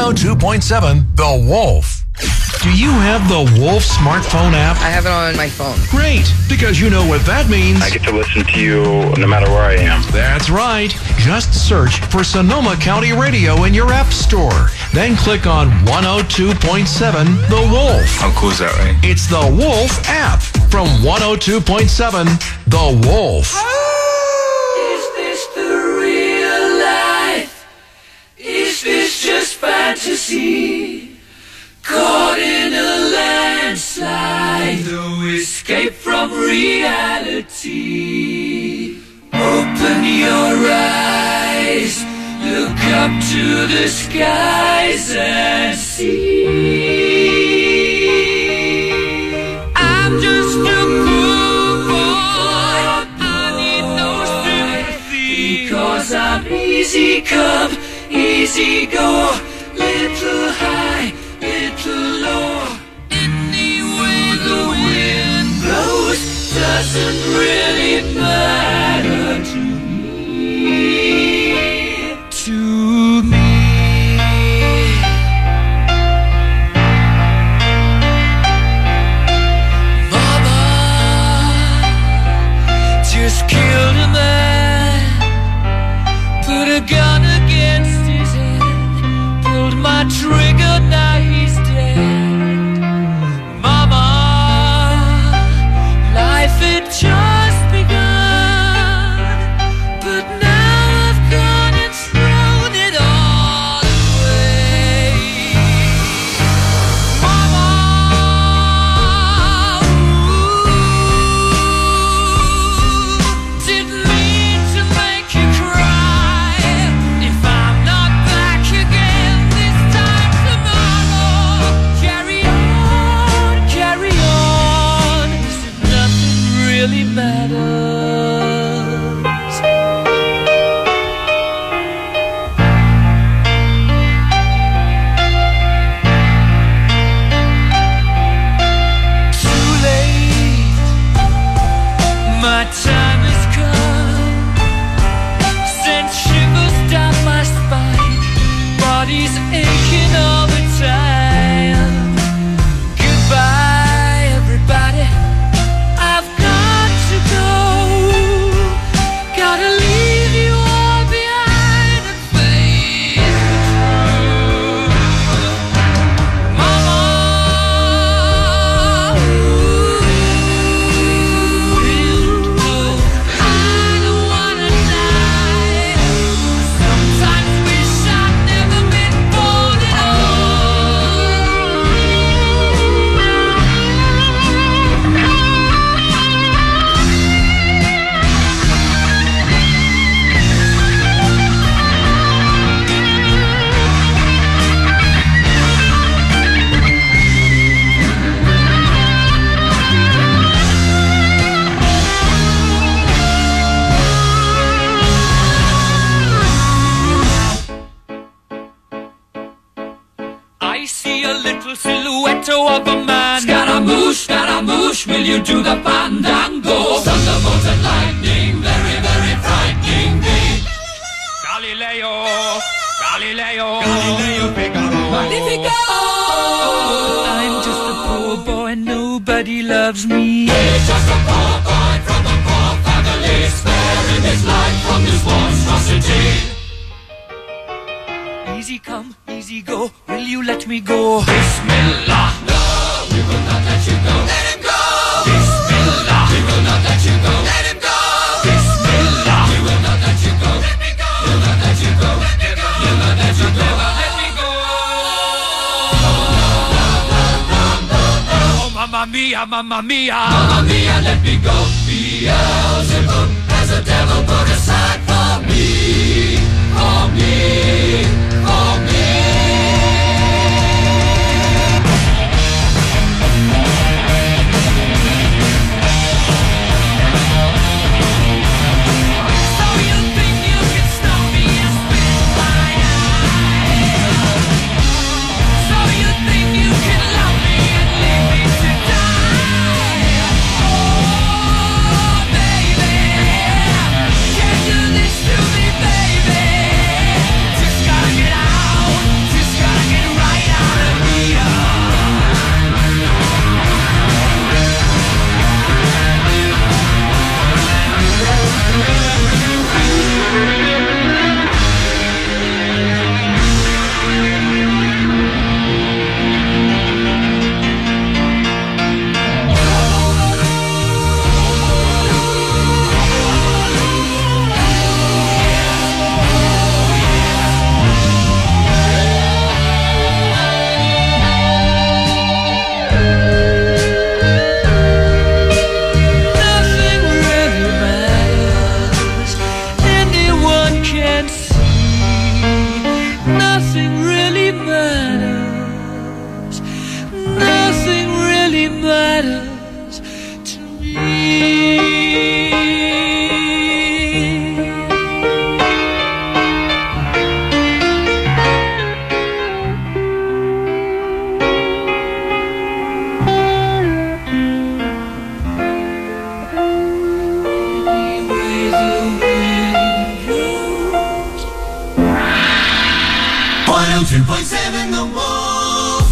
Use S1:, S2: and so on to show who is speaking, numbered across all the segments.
S1: 102.7 The Wolf. Do you have the Wolf smartphone app?
S2: I have it on my phone.
S1: Great, because you know what that means.
S3: I get to listen to you no matter where I am.
S1: That's right. Just search for Sonoma County Radio in your app store. Then click on 102.7 The Wolf.
S3: How cool is that, right?
S1: It's the Wolf app from 102.7 The Wolf.
S4: Is this the real life? Is this just fantasy? Caught in a landslide, no escape from reality. Open your eyes, look up to the skies and see. I'm just a poor boy, I need no sympathy, because I'm easy come, easy go, little high, little low. Any way the wind blows doesn't really matter to me. To me. Mama just killed a man, put a gun against his head, pulled my trigger, now he's dead. Mama, life had just begun, but now I've gone and thrown it all away. Mama, didn't mean to make you cry. If I'm not back again this time tomorrow, carry on, as if nothing really matters. Too late, my time has come, sent shivers down my spine, body's aching all the time. Goodbye, everybody, I've got to go, gotta leave you all behind and face the truth. Mama, I don't wanna die, sometimes wish I'd never been born at I see a little silhouette of a man. Scaramouche, will you do the fandango? Thunderbolt and lightning, very, very frightening me. Galileo, Magnifico. I'm just a poor boy, nobody loves me. He's just a poor boy from a poor family, sparing his life from this monstrosity. Easy come, easy go, will you let me go? Bismillah, no, we will not let you go. Let him go. Bismillah, we will not let you go. Let him go. Bismillah, we will not let you go. Let me go. We'll not let you go. Let me go. We'll not let you go. Let me go. Oh, mamma mia, mamma mia. Mamma mia, let me go. Beelzebub has a devil put aside for me. For me. For me. So you think you can stop me and spit my eye? So you think you can love me and leave me to die? Oh, baby. 102.7 The Wolf.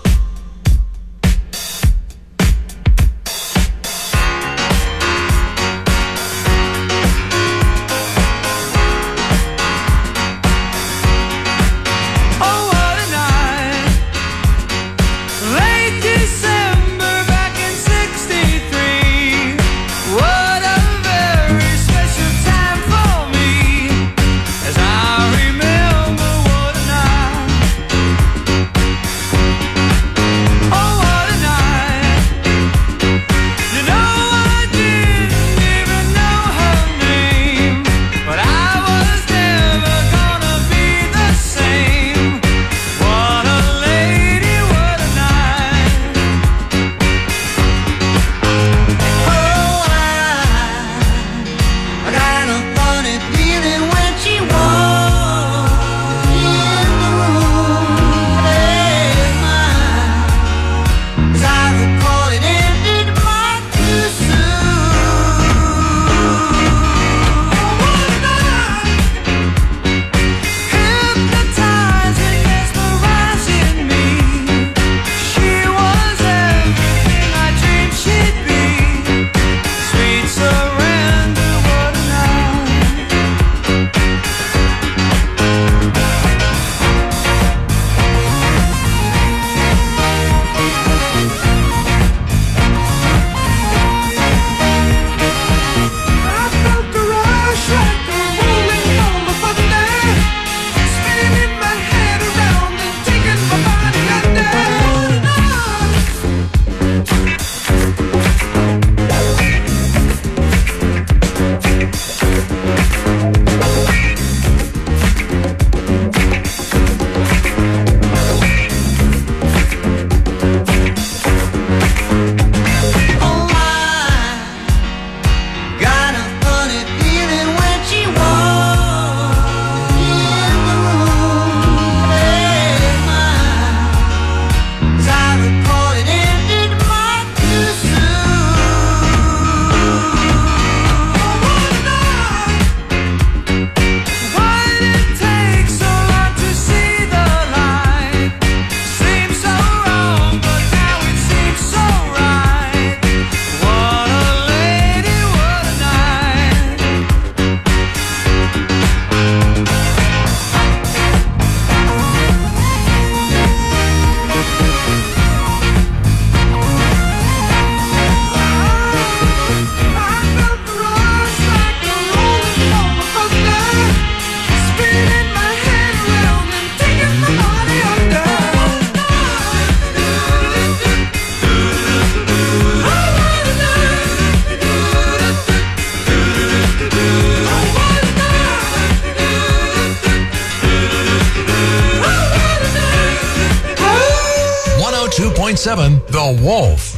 S1: The Wolf.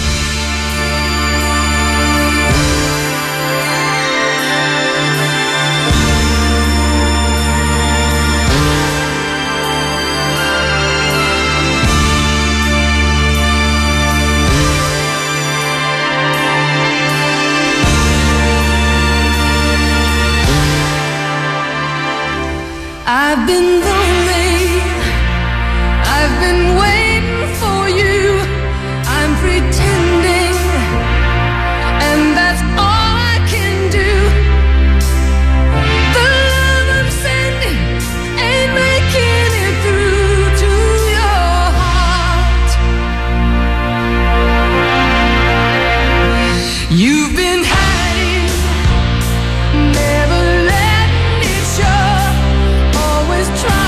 S2: I've been lonely, I've been waiting for you, I'm pretending, and that's all I can do. The love I'm sending ain't making it through to your heart. You've been hiding, never letting it show, always trying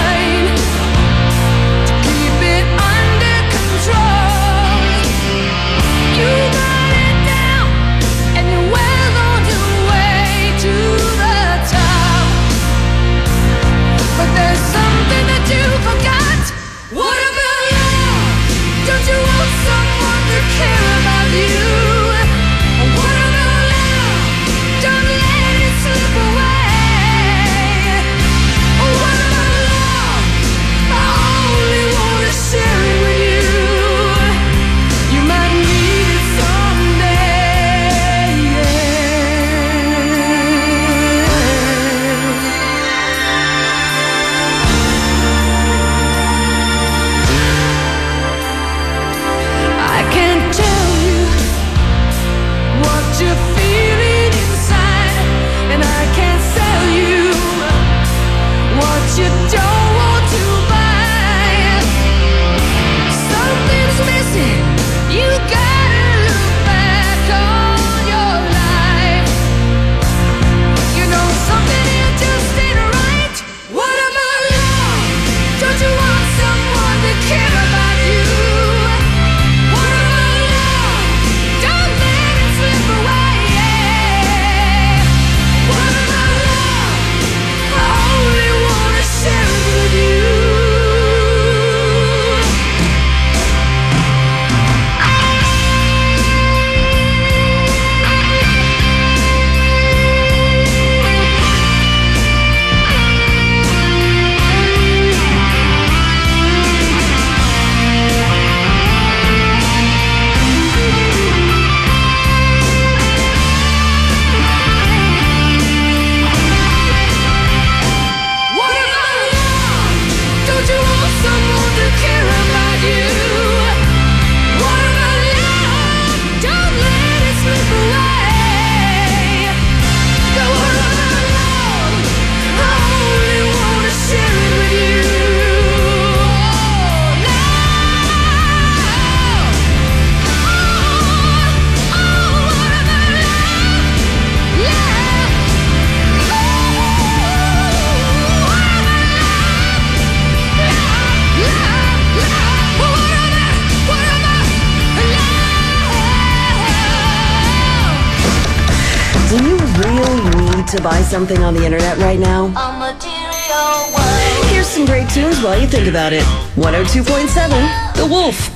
S5: to buy something on the internet right now? Here's some great tunes while you think about it. 102.7, The Wolf.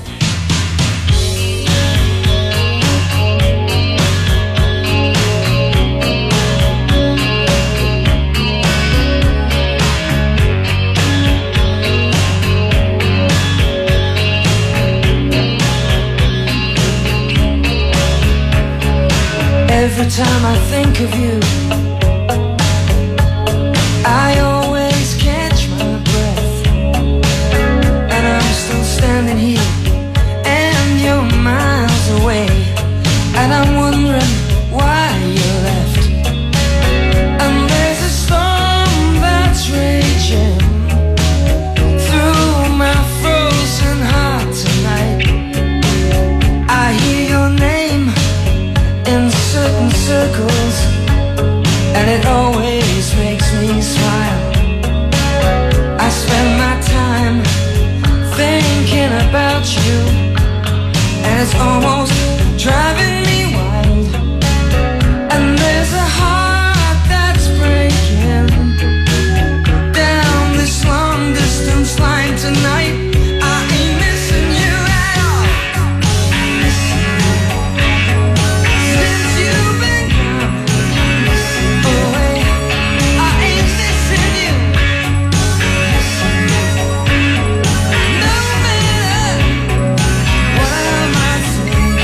S6: Every time I think of you, I always catch my breath. And I'm still standing here, and you're miles away. And I'm wondering why you left. And there's a storm that's raging through my frozen heart tonight. I hear your name in certain circles, and it always makes me smile. I spend my time thinking about you, and it's almost driving me wild. And there's a heart that's breaking down this long distance line tonight. I ain't missing you at all. Since you've been gone away, I ain't missing you. No matter what I might say,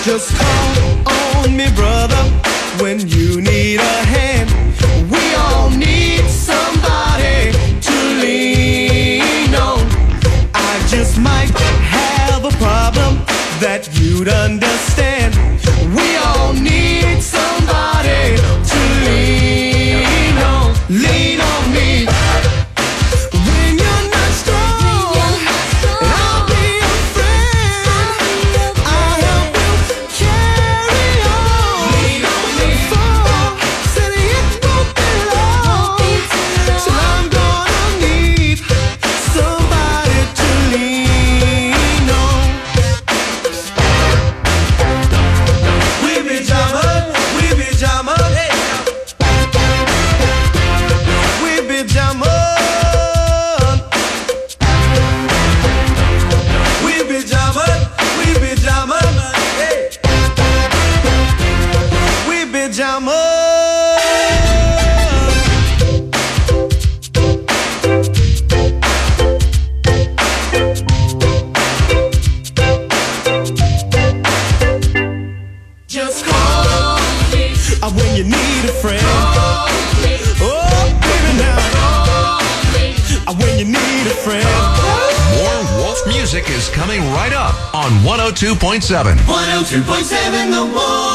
S7: Just call on me, brother, when you need a hand. We all need somebody to lean on. I just might have a problem that you'd understand. We all need somebody to lean on. Lean on me. When you're not strong, I'll be your friend. I'll help you carry on. Lean on me. Said it won't be long till I'm gonna need somebody to lean on. We be jamming, hey. We be jamming. We be jamming, hey. We be jamming. Just call me when you need a friend. Oh, baby, now. When you need a friend.
S1: More Wolf music is coming right up on 102.7.
S7: 102.7 The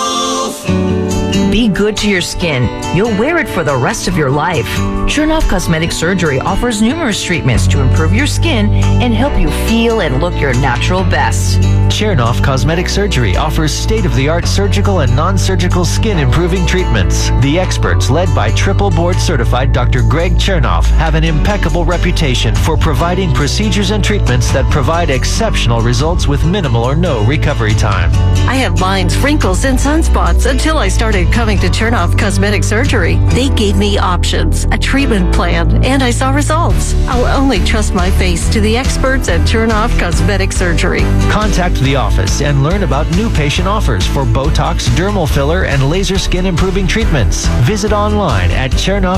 S7: Wolf.
S8: Be good to your skin. You'll wear it for the rest of your life. Chernoff Cosmetic Surgery offers numerous treatments to improve your skin and help you feel and look your natural best.
S9: Chernoff Cosmetic Surgery offers state-of-the-art surgical and non-surgical skin improving treatments. The experts, led by triple board certified Dr. Greg Chernoff, have an impeccable reputation for providing procedures and treatments that provide exceptional results with minimal or no recovery time.
S5: I had lines, wrinkles, and sunspots until I started coming to Chernoff Cosmetic Surgery. They gave me options, a treatment plan, and I saw results. I'll only trust my face to the experts at Chernoff Cosmetic Surgery.
S9: Contact the office and learn about new patient offers for Botox, dermal filler, and laser skin improving treatments. Visit online at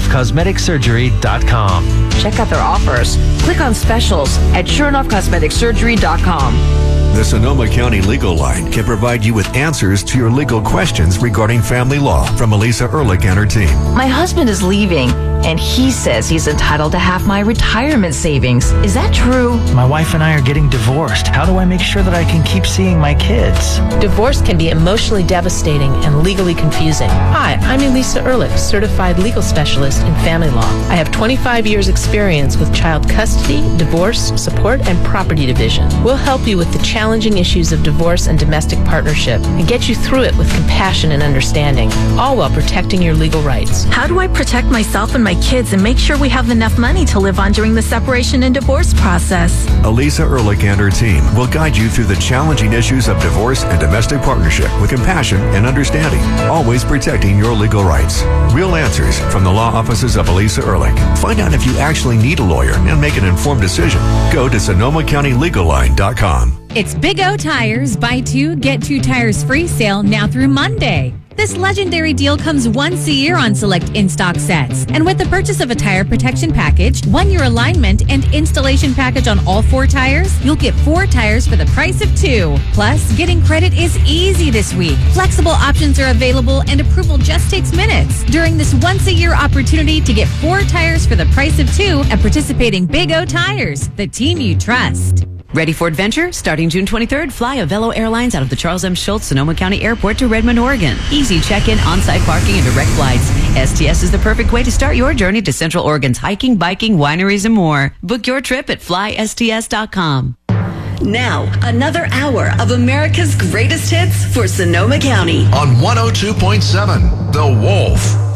S9: ChernoffCosmeticSurgery.com.
S8: Check out their offers. Click on specials at ChernoffCosmeticSurgery.com.
S10: The Sonoma County Legal Line can provide you with answers to your legal questions regarding family law from Elisa Ehrlich and her team.
S8: My husband is leaving, and he says he's entitled to half my retirement savings. Is that true?
S9: My wife and I are getting divorced. How do I make sure that I can keep seeing my kids?
S11: Divorce can be emotionally devastating and legally confusing. Hi, I'm Elisa Ehrlich, certified legal specialist in family law. I have 25 years experience with child custody, divorce, support, and property division. We'll help you with the challenging issues of divorce and domestic partnership and get you through it with compassion and understanding, all while protecting your legal rights.
S12: How do I protect myself and my kids and make sure we have enough money to live on during the separation and divorce process?
S10: Elisa Ehrlich and her team will guide you through the challenging issues of divorce and domestic partnership with compassion and understanding, always protecting your legal rights. Real answers from the law offices of Elisa Ehrlich. Find out if you actually need a lawyer and make an informed decision. Go to SonomaCountyLegalLine.com.
S13: It's Big O Tires, buy two, get two tires free sale now through Monday. This legendary deal comes once a year on select in-stock sets. And with the purchase of a tire protection package, 1-year alignment, and installation package on all 4 tires, you'll get 4 tires for the price of 2. Plus, getting credit is easy this week. Flexible options are available and approval just takes minutes. During this once-a-year opportunity to get 4 tires for the price of 2 at participating Big O Tires, the team you trust.
S14: Ready for adventure? Starting June 23rd, fly Avelo Airlines out of the Charles M. Schultz Sonoma County Airport to Redmond, Oregon. Easy check-in, on-site parking, and direct flights. STS is the perfect way to start your journey to Central Oregon's hiking, biking, wineries, and more. Book your trip at flysts.com.
S5: Now, another hour of America's greatest hits for Sonoma County.
S1: On 102.7 The Wolf.